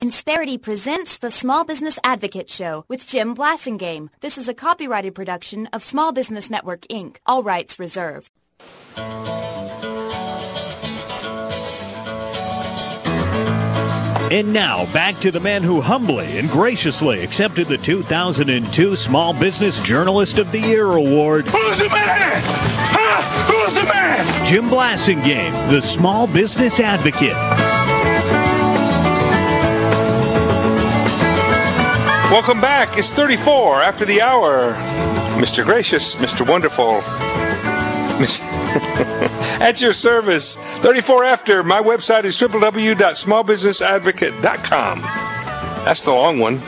Insperity presents the Small Business Advocate Show with Jim Blasingame. This is a copyrighted production of Small Business Network, Inc. All rights reserved. And now, back to the man who humbly and graciously accepted the 2002 Small Business Journalist of the Year Award. Who's the man? Huh? Who's the man? Jim Blasingame, the Small Business Advocate. Welcome back. It's 34 after the hour. Mr. Gracious, Mr. Wonderful. At your service. 34 after. My website is www.smallbusinessadvocate.com. That's the long one.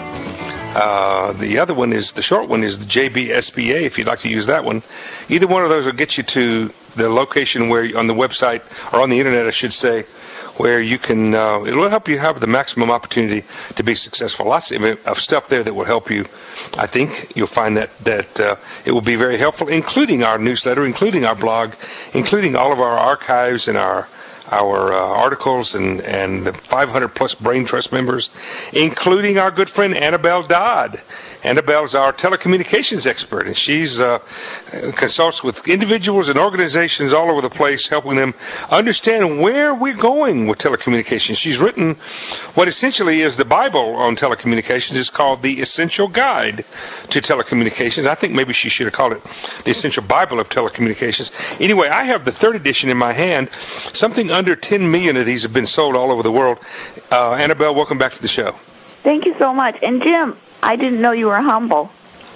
The other one is, the short one is the JBSBA, if you'd like to use that one. Either one of those will get you to the location where, on the website, or on the internet, I should say, where you can, it'll help you have the maximum opportunity to be successful. Lots of stuff there that will help you. I think you'll find that it will be very helpful, including our newsletter, including our blog, including all of our archives and our articles and the 500-plus Brain Trust members, including our good friend Annabelle Dodd. Annabelle is our telecommunications expert, and she's consults with individuals and organizations all over the place, helping them understand where we're going with telecommunications. She's written what essentially is the Bible on telecommunications. It's called The Essential Guide to Telecommunications. I think maybe she should have called it The Essential Bible of Telecommunications. Anyway, I have the third edition in my hand. Something under 10 million of these have been sold all over the world. Annabelle, welcome back to the show. Thank you so much. And Jim, I didn't know you were humble.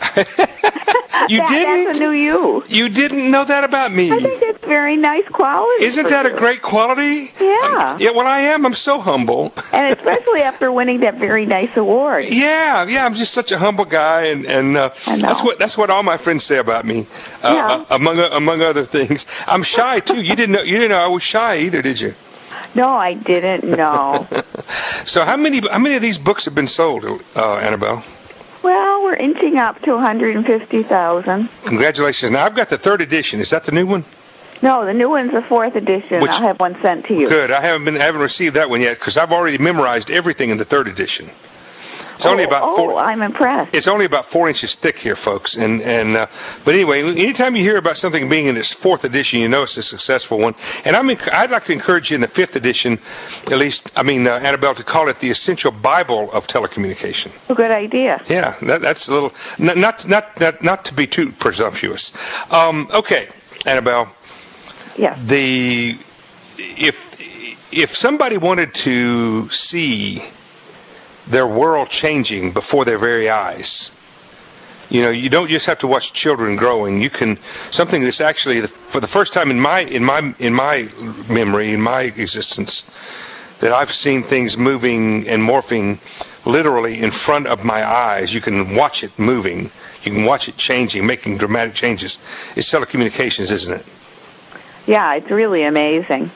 You didn't? That's a new you. You didn't know that about me. I think that's very nice quality. Isn't that a great quality? Yeah. Yeah, well, I am. I'm so humble. And especially after winning that very nice award. Yeah, I'm just such a humble guy, and that's what all my friends say about me. Among other things, I'm shy too. You didn't know I was shy either, did you? No, I didn't know. So how many of these books have been sold, Annabelle? Well, we're inching up to 150,000. Congratulations. Now, I've got the third edition. Is that the new one? No, the new one's the fourth edition. I'll have one sent to you. Good. I haven't received that one yet because I've already memorized everything in the third edition. It's only about four. I'm impressed. It's only about 4 inches thick here, folks. But anyway, anytime you hear about something being in its fourth edition, you know it's a successful one. And I'd like to encourage you in the fifth edition, at least, Annabelle, to call it the Essential Bible of Telecommunication. A good idea. Yeah, that's a little not to be too presumptuous. Okay, Annabelle. Yeah. If somebody wanted to see their world changing before their very eyes, you don't just have to watch children growing. You can something that's actually for the first time in my memory, in my existence, that I've seen things moving and morphing literally in front of my eyes. You can watch it moving. You can watch it changing, making dramatic changes. It's telecommunications, isn't it? Yeah, it's really amazing.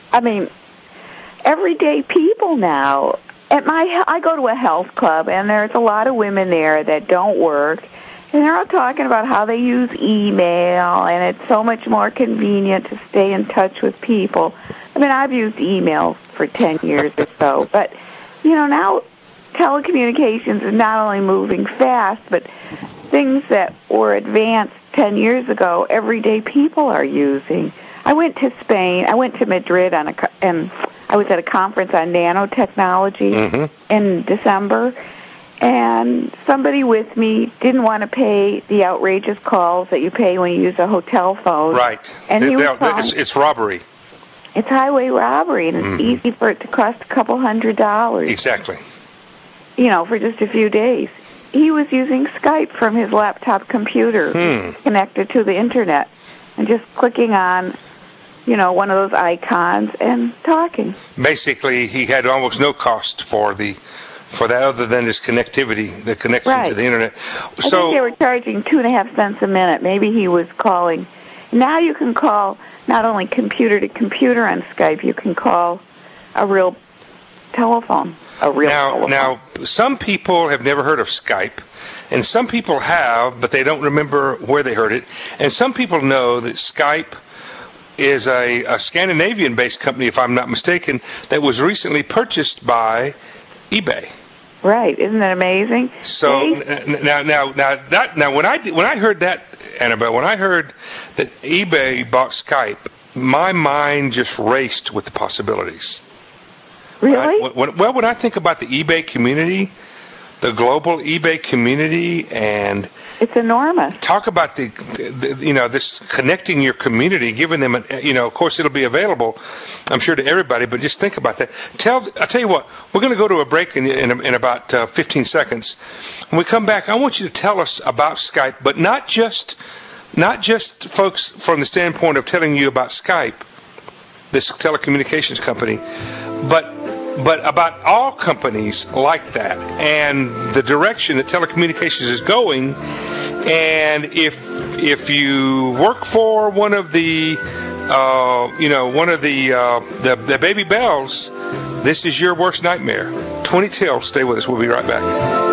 Everyday people now. I go to a health club, and there's a lot of women there that don't work, and they're all talking about how they use email, and it's so much more convenient to stay in touch with people. I've used email for 10 years or so, but, now telecommunications is not only moving fast, but things that were advanced 10 years ago, everyday people are using. I went to Spain. I went to Madrid and I was at a conference on nanotechnology in December, and somebody with me didn't want to pay the outrageous calls that you pay when you use a hotel phone. Right. And it's robbery. It's highway robbery, and it's easy for it to cost a couple $100. Exactly. For just a few days. He was using Skype from his laptop computer connected to the Internet and just clicking on one of those icons and talking. Basically, he had almost no cost for that other than his connectivity, the connection to the Internet. I think they were charging 2.5 cents a minute. Maybe he was calling. Now you can call not only computer to computer on Skype, you can call a real telephone. Now, some people have never heard of Skype, and some people have, but they don't remember where they heard it. And some people know that Skype is a Scandinavian-based company, if I'm not mistaken, that was recently purchased by eBay. Right. Isn't that amazing? So now when I heard that, Annabelle, when I heard that eBay bought Skype, my mind just raced with the possibilities. Really? When I think about the eBay community, the global eBay community, and it's enormous. Talk about the this connecting your community, giving them of course it'll be available, I'm sure, to everybody, but just think about that. I'll tell you what, we're going to go to a break in about 15 seconds. When we come back, I want you to tell us about Skype, but not just folks from the standpoint of telling you about Skype, this telecommunications company, but about all companies like that and the direction that telecommunications is going. And if you work for one of the the Baby Bells, this is your worst nightmare. 20 till. Stay with us. We'll be right back.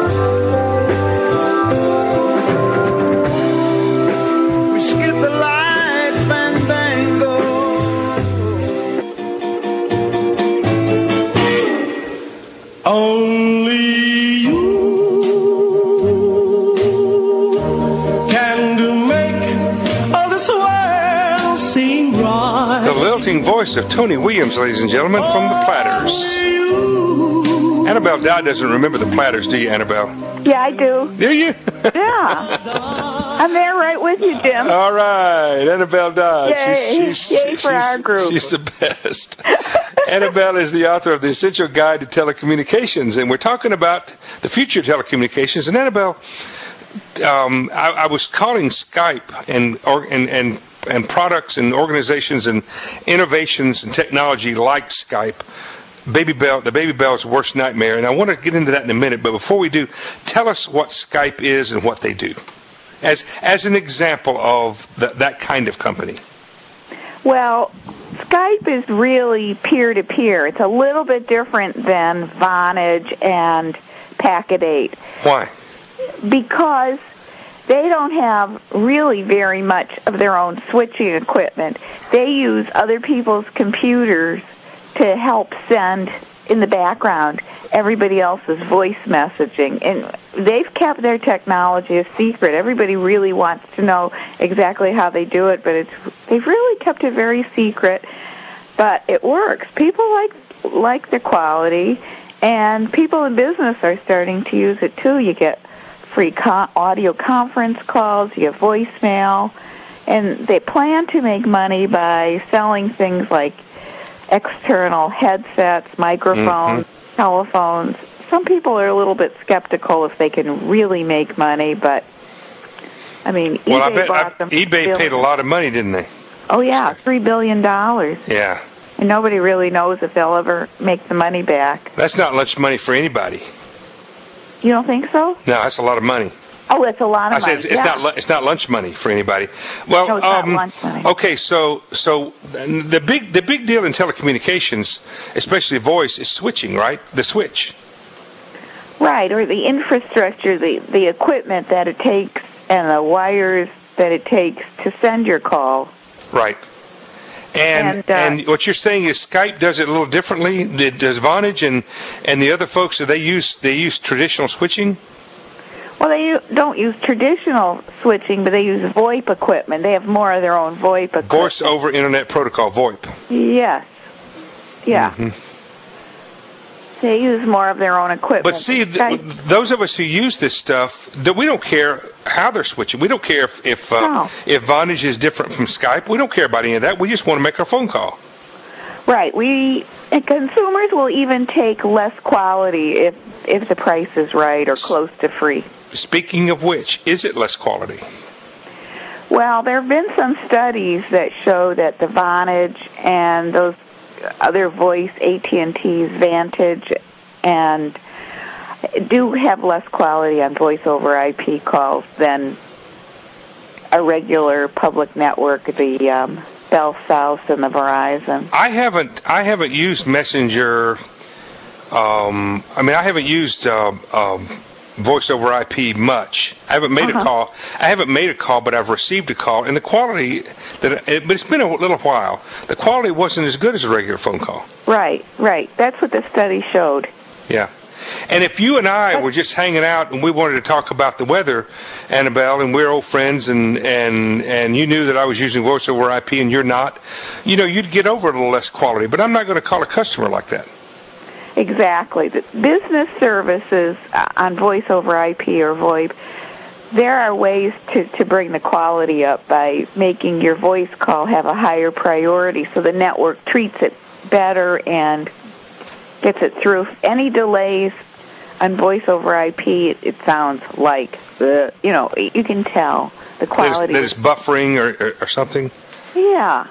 Only you can make all this world seem right. The lilting voice of Tony Williams, ladies and gentlemen, from the Platters. Annabelle Dodd doesn't remember the Platters, do you, Annabelle? Yeah, I do. Do you? Yeah. I'm there right with you, Jim. All right, Annabelle Dodd. Yay for our group. She's the best. Annabelle is the author of The Essential Guide to Telecommunications, and we're talking about the future of telecommunications. And Annabelle, I was calling Skype and products and organizations and innovations and technology like Skype, the Baby Bell's worst nightmare. And I want to get into that in a minute, but before we do, tell us what Skype is and what they do, as an example of that kind of company. Well, Skype is really peer-to-peer. It's a little bit different than Vonage and Packet8. Why? Because they don't have really very much of their own switching equipment. They use other people's computers to help send in the background everybody else's voice messaging. And they've kept their technology a secret. Everybody really wants to know exactly how they do it, but they've really kept it very secret. But it works. People like the quality, and people in business are starting to use it too. You get free audio conference calls, you get voicemail, and they plan to make money by selling things like external headsets, microphones, telephones. Some people are a little bit skeptical if they can really make money, but I mean, eBay paid a lot of money, didn't they? Oh yeah, $3 billion. Yeah. And nobody really knows if they'll ever make the money back. That's not much money for anybody. You don't think so? No, that's a lot of money. Oh, it's a lot of money. I said it's not lunch money for anybody. Well, no, it's not lunch money. Okay, so the big deal in telecommunications, especially voice, is switching, right? The switch. Right, or the infrastructure, the equipment that it takes, and the wires that it takes to send your call. Right. And what you're saying is Skype does it a little differently. Does Vonage and the other folks, they use traditional switching? Well, they don't use traditional switching, but they use VoIP equipment. They have more of their own VoIP equipment. Voice over Internet Protocol, VoIP. Yes. Yeah. Mm-hmm. They use more of their own equipment. But see, those of us who use this stuff, we don't care how they're switching. We don't care if Vonage is different from Skype. We don't care about any of that. We just want to make our phone call. Right. And consumers will even take less quality if the price is right or close to free. Speaking of which, is it less quality? Well, there have been some studies that show that the Vonage and those other voice, AT&T's Vantage, and do have less quality on voice over IP calls than a regular public network, the Bell South and the Verizon. I haven't used Messenger. I haven't used voice over IP much. I haven't made a call. I haven't made a call, but I've received a call, and the quality but it's been a little while. The quality wasn't as good as a regular phone call. Right. That's what the study showed. Yeah. And if you and I were just hanging out and we wanted to talk about the weather, Annabelle, and we're old friends, and you knew that I was using voice over IP and you're not, you'd get over a little less quality. But I'm not going to call a customer like that. Exactly. The business services on voice over IP or VoIP, there are ways to bring the quality up by making your voice call have a higher priority so the network treats it better and gets it through. Any delays on voice over IP, it sounds like, you can tell the quality. That it's buffering or something? Yeah.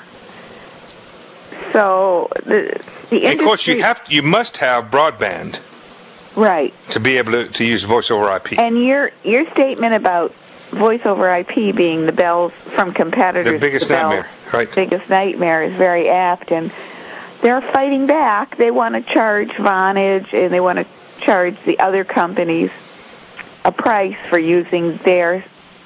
So the industry, of course, you must have broadband, right, to be able to use voice over IP. And your statement about voice over IP being the bells from competitors, the biggest nightmare, right? Biggest nightmare is very apt, and they're fighting back. They want to charge Vonage and they want to charge the other companies a price for using their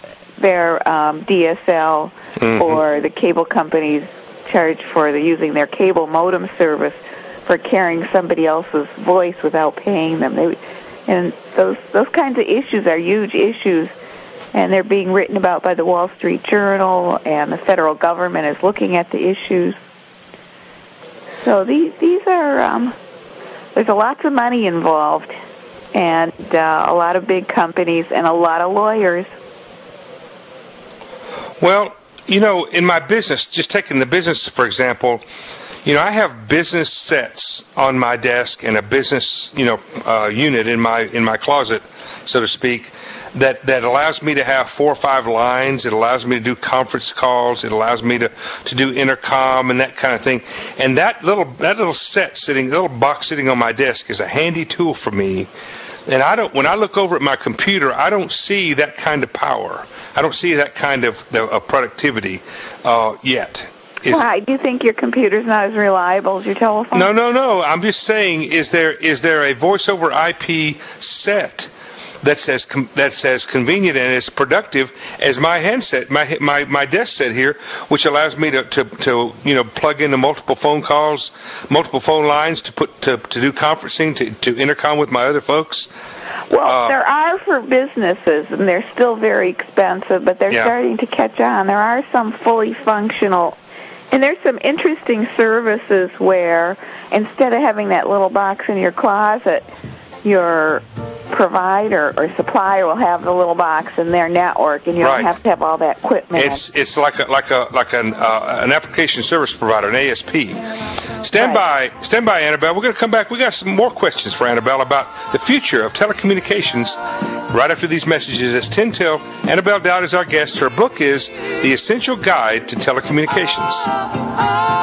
DSL, or the cable companies charge for using their cable modem service for carrying somebody else's voice without paying them. And those kinds of issues are huge issues, and they're being written about by the Wall Street Journal, and the federal government is looking at the issues. So these are there's a lot of money involved, and a lot of big companies and a lot of lawyers. Well, in my business, just taking the business for example, I have business sets on my desk and a business, unit in my closet, so to speak, that allows me to have 4 or 5 lines. It allows me to do conference calls. It allows me to do intercom and that kind of thing. And that little box sitting on my desk is a handy tool for me. And when I look over at my computer, I don't see that kind of power. I don't see that kind of productivity yet. Why? Do you think your computer's not as reliable as your telephone? No. I'm just saying, is there a voice over IP set that's as convenient and as productive as my handset, my desk set here, which allows me to plug into multiple phone calls, multiple phone lines to do conferencing, to intercom with my other folks? Well, there are for businesses, and they're still very expensive, but they're starting to catch on. There are some fully functional, and there's some interesting services where instead of having that little box in your closet, your provider or supplier will have the little box in their network, and you don't have to have all that equipment. It's like an application service provider, an ASP. Stand by, Annabelle. We're going to come back. We got some more questions for Annabelle about the future of telecommunications right after these messages. It's 10 till. Annabelle Dowd is our guest. Her book is The Essential Guide to Telecommunications.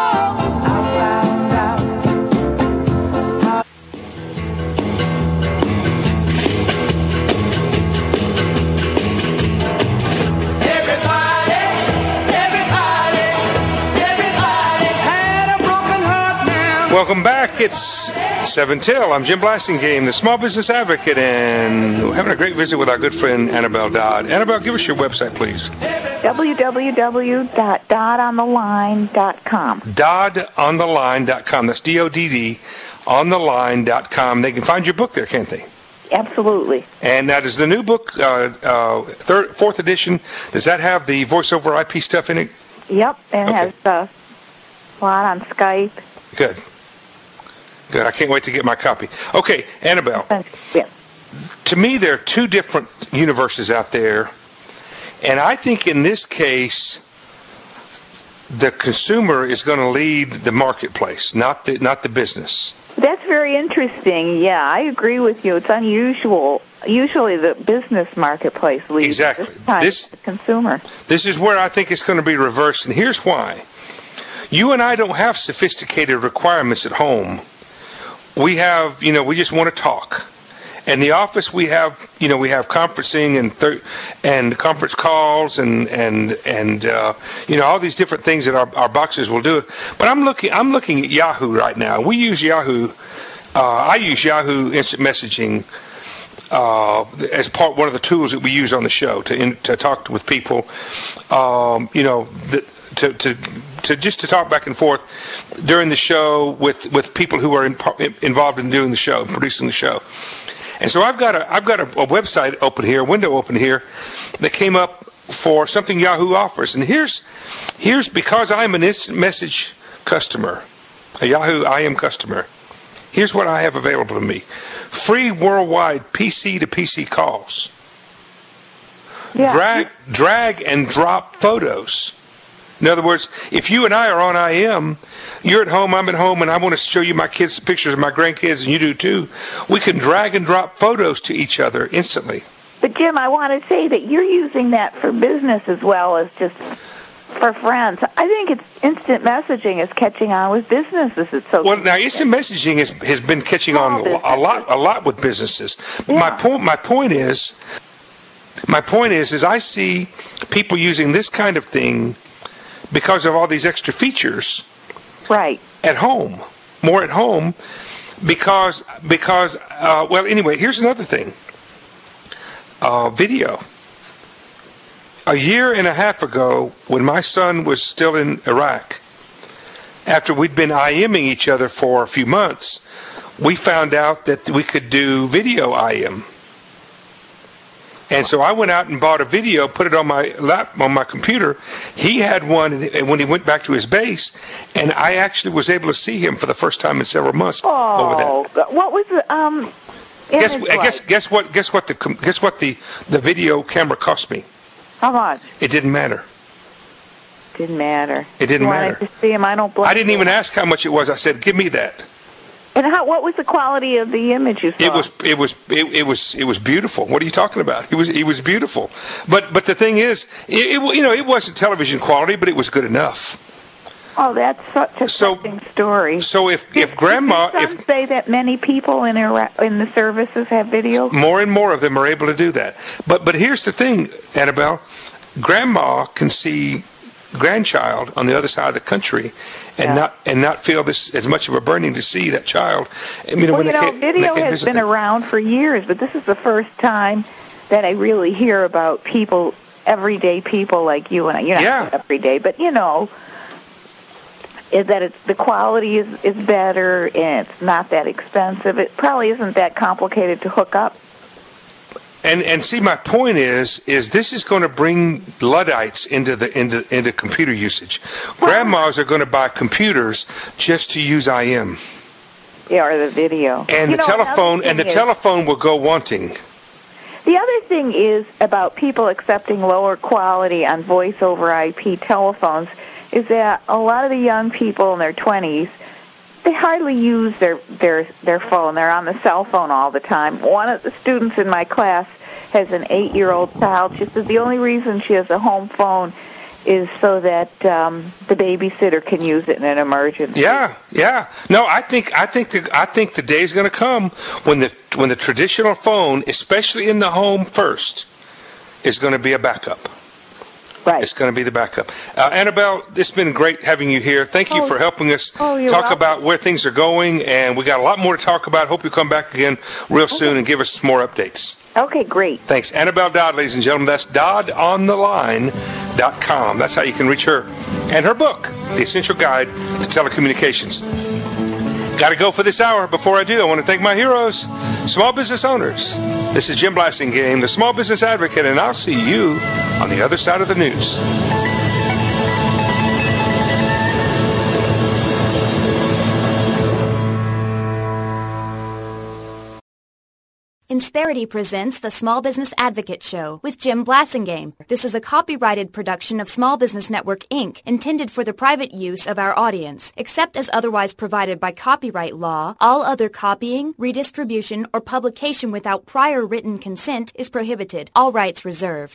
Welcome back. It's 7 till. I'm Jim Blasingame, the Small Business Advocate, and we're having a great visit with our good friend Annabelle Dowd. Annabelle, give us your website, please. www.doddontheline.com. Doddontheline.com. That's DODD, ontheline.com. They can find your book there, can't they? Absolutely. And now, does the new book, fourth edition, does that have the voice over IP stuff in it? Yep, and it has a lot on Skype. Good. I can't wait to get my copy. Okay, Annabelle. Yeah. To me, there are two different universes out there, and I think in this case, the consumer is going to lead the marketplace, not the business. That's very interesting. Yeah, I agree with you. It's unusual. Usually, the business marketplace leads. Exactly. This the consumer. This is where I think it's going to be reversed, and here's why. You and I don't have sophisticated requirements at home. We have, we just want to talk. In the office, we have conferencing and conference calls and all these different things that our boxes will do. But I'm looking at Yahoo right now. We use Yahoo. I use Yahoo Instant Messaging as one of the tools that we use on the show to talk with people. To talk back and forth during the show with people who are involved in doing the show, producing the show. And so I've got a website open here, a window open here, that came up for something Yahoo offers. And here's because I'm an instant message customer, a Yahoo IM customer. Here's what I have available to me: free worldwide PC to PC calls. Yeah. Drag and drop photos. In other words, if you and I are on IM, you're at home, I'm at home, and I want to show you my kids' pictures of my grandkids, and you do too, we can drag and drop photos to each other instantly. But, Jim, I want to say that you're using that for business as well as just for friends. I think it's instant messaging is catching on with businesses. It's so well. Now, instant messaging has been catching on a lot with businesses. Yeah. My point is I see people using this kind of thing because of all these extra features. Right. At home, more at home, because well, anyway, here's another thing. Video. A year and a half ago, when my son was still in Iraq, after we'd been IMing each other for a few months, we found out that we could do video IM. And so I went out and bought a video, put it on my computer. He had one when he went back to his base, and I actually was able to see him for the first time in several months over that. What was the Guess what the video camera cost me? How much? It didn't matter. Didn't matter. It didn't matter. To see him, I don't blame I didn't you. even ask how much it was. I said, "Give me that." And what was the quality of the image you saw? It was beautiful. What are you talking about? He was beautiful. But the thing is, it wasn't television quality, but it was good enough. Oh, that's such a touching story. So if Grandma, did your son say that many people in the services have videos? More and more of them are able to do that. But here's the thing, Annabelle, Grandma can see grandchild on the other side of the country and not feel this as much of a burning to see that child. Video has been around for years, but this is the first time that I really hear about people, everyday people like you and I. You're not every day, but is that the quality is better and it's not that expensive. It probably isn't that complicated to hook up. And see, my point is this is going to bring Luddites into computer usage. Grandmas are going to buy computers just to use IM. Yeah, or the video. And the telephone will go wanting. The other thing is about people accepting lower quality on voice over IP telephones is that a lot of the young people in their 20s, they hardly use their phone. They're on the cell phone all the time. One of the students in my class has an 8-year-old child. She says the only reason she has a home phone is so that the babysitter can use it in an emergency. Yeah. No, I think the day's going to come when the traditional phone, especially in the home first, is going to be a backup. Right. It's going to be the backup. Annabelle, it's been great having you here. Thank you for helping us talk about where things are going, and we got a lot more to talk about. Hope you come back again real soon and give us more updates. Okay, great. Thanks. Annabelle Dodd, ladies and gentlemen. That's DoddOnTheLine.com. That's how you can reach her. And her book, The Essential Guide to Telecommunications. Got to go for this hour. Before I do, I want to thank my heroes, small business owners. This is Jim Blasingame, the Small Business Advocate, and I'll see you on the other side of the news. Insperity presents the Small Business Advocate Show with Jim Blasingame. This is a copyrighted production of Small Business Network, Inc., intended for the private use of our audience. Except as otherwise provided by copyright law, all other copying, redistribution, or publication without prior written consent is prohibited. All rights reserved.